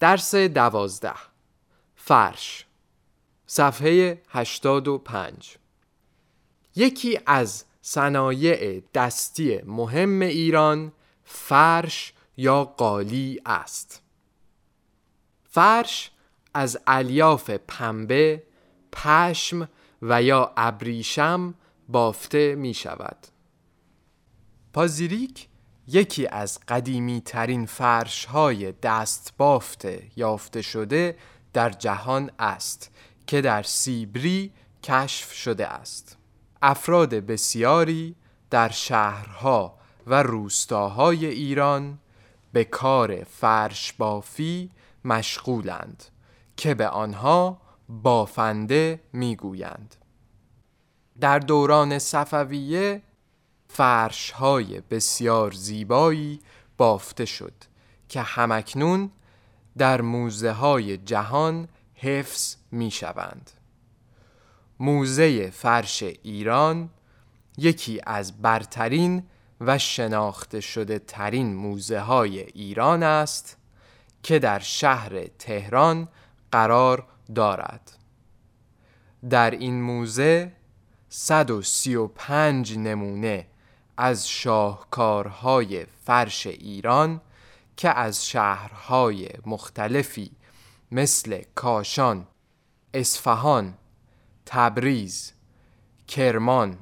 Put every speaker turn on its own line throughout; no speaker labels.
درس 12. فرش. صفحه 85. یکی از صنایع دستی مهم ایران فرش یا قالی است. فرش از الیاف پنبه، پشم و یا ابریشم بافته می شود. پازیریک یکی از قدیمی ترین فرش های دست بافته یافته شده در جهان است که در سیبری کشف شده است. افراد بسیاری در شهرها و روستاهای ایران به کار فرش بافی مشغولند که به آنها بافنده میگویند. در دوران صفویه فرش‌های بسیار زیبایی بافته شد که همکنون در موزه‌های جهان حفظ می‌شوند. موزه فرش ایران یکی از برترین و شناخته شده ترین موزه‌های ایران است که در شهر تهران قرار دارد. در این موزه 135 نمونه از شاهکارهای فرش ایران که از شهرهای مختلفی مثل کاشان، اصفهان، تبریز، کرمان،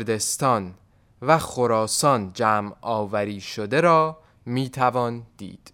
کردستان و خراسان جمع آوری شده را میتوان دید.